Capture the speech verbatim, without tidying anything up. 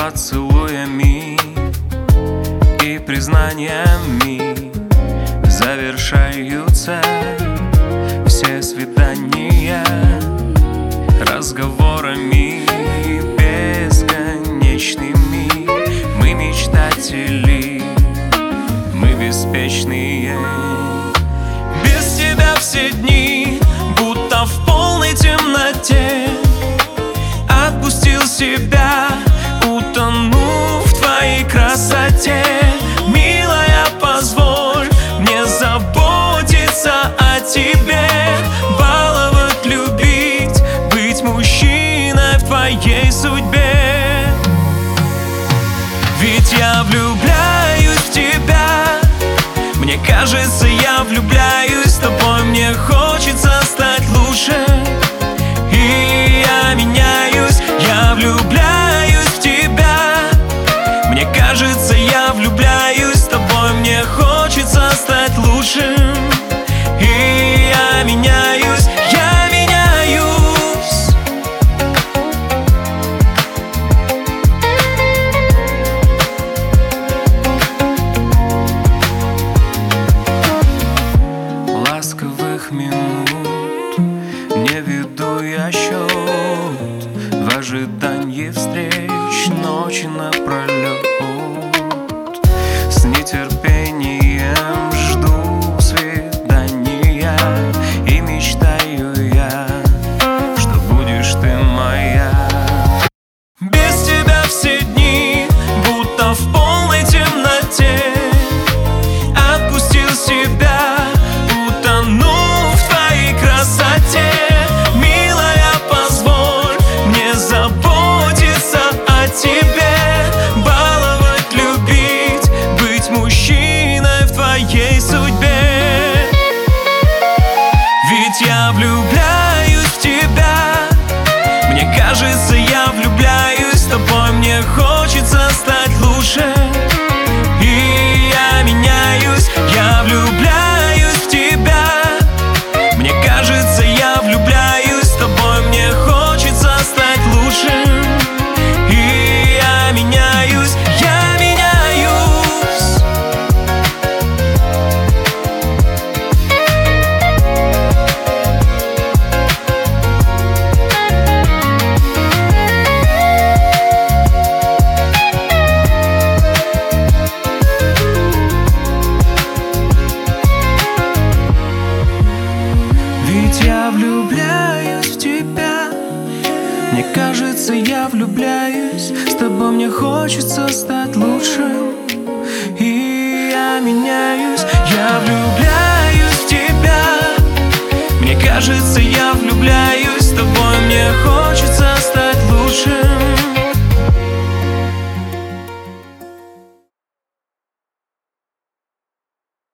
поцелуями и признаниями завершаются все свидания разговорами бесконечными. Мы мечтатели, мы беспечные. Без тебя все дни будто в полной темноте. Отпустил себя, утонув в твоей красоте. Милая, позволь мне заботиться о тебе, баловать, любить, быть мужчиной в твоей судьбе. Ведь я влюбляюсь в тебя, мне кажется, я влюбляюсь в тобой. Мне хочется стать лучше, и я меняюсь. Я влюбляюсь в тебя, мне кажется, я влюбляюсь в тобой. Мне хочется стать лучше, и я меняюсь, я меняюсь. Ласковых минут не веду я счет, в ожидании встреч ночи напролет. С нетерпением жду свидания и мечтаю я, что будешь ты моя. Без тебя все дни будто в полной темноте. Отпустил себя, утонув в твоей красоте. Милая, позволь мне заботиться о тебе, баловать, любить, быть мужчиной в твоей судьбе. Ведь я влюбляюсь в тебя, мне кажется, я влюбляюсь в тобой. Мне хочется стать лучше, и я меняюсь. Я влюбляюсь в тебя, мне кажется, я влюбляюсь в тобой. Мне хочется стать лучше, и я меняюсь, я меняюсь. Ведь я влюбляюсь в тебя, мне кажется, я влюбляюсь. С тобой мне хочется стать лучше, и я меняюсь. Я влюбляюсь в тебя, мне кажется, я влюбляюсь. С тобой мне хочется стать лучше.